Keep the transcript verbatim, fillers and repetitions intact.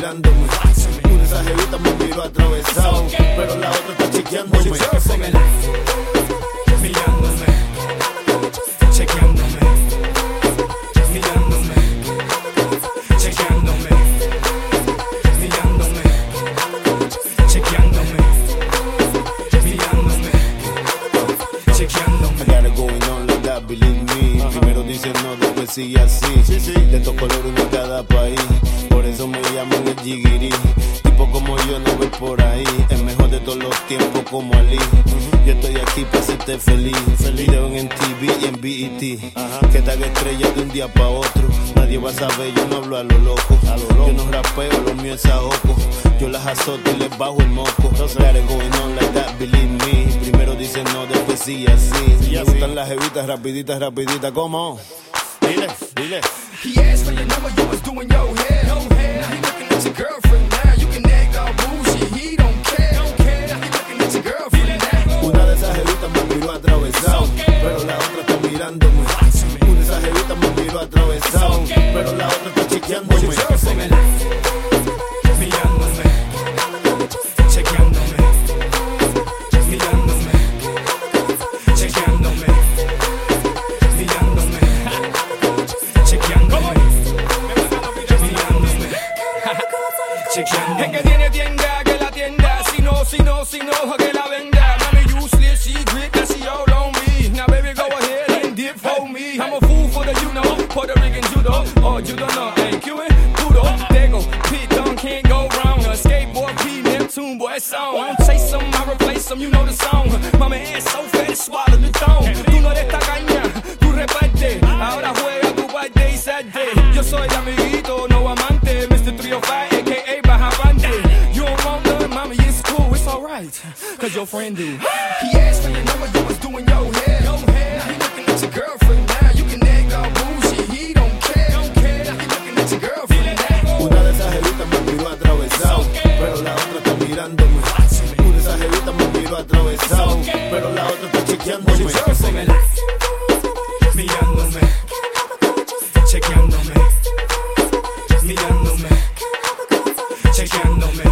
mirándome. Una de esas jevitas me miró atravesado, pero la otra está chequeándome. Mirándome, chequeándome, mirándome, chequeándome, mirándome, chequeándome, mirándome, chequeándome. I got it going on like that, believe me. Uh-huh. Primero dicen no, después sigue así. Sí, sí. De estos colores de cada país, por eso me llaman el jiguiri. Tipo como yo no voy por ahí, el mejor de todos los tiempos como Ali. Uh-huh. Yo estoy aquí para hacerte feliz. Feliz de en T V y en B E T. Uh-huh. Que te haga estrella de un día para otro. Nadie va a saber, yo no hablo a lo loco. A lo loco. Yo no rapeo, lo mío es ahogo. Yo las azoto y les bajo el moco. Got it going on like that, believe me. Primero dicen no, después sí así. Sí, me así. Gustan las jevitas rapiditas, rapiditas, ¿cómo? Dile, dile. He asked for your number, you was doing your hair. Your hair. Now he looking at your girlfriend now. You can act all bullshit, he don't care. Don't care. Now he looking at your girlfriend now. Una de esas jevitas me miró atravesado, pero la otra está mirándome. Una de esas jevitas me miró atravesado, pero la otra está chequeándome. Mirándome, chequeándome, mirándome, chequeándome, mirándome, chequeándome, mirándome, chequeándome. Es que tiene tienda, que la tienda. Si no, si no, si no, que la venda. Mami useless, she grip, that she all on me. Now baby go ahead and dip for me. I'm a fool for the you know, Puerto Rican judo. Oh, you don't know, ain't Cuban, Pudo, Dago, Pete Dunn, can't go wrong. A skateboard, P, Neptune, boy, it's on. I don't chase them, I replace them, you know the song. Mami es so fat, it swallow the tone. Tú no eres tacaña, tú reparte. Ahora juega tu parte y salte. Yo soy amiguito, no amante. mister three oh five, a k a. Bajavante. You don't want none, mommy, it's cool, it's alright. Cause your friend do. He asked for your number, you was doing your hair. Your hair. Now he looking at your girlfriend now. You can act all bullshit, he don't care. Don't care. Now he looking at your girlfriend now. Una de esas jevitas me miró atravesado, pero la otra está mirándome. Una de esas jevitas me miró atravesado, pero la otra está chequeándome. Mirándome, chequeándome, mirándome, chequeándome,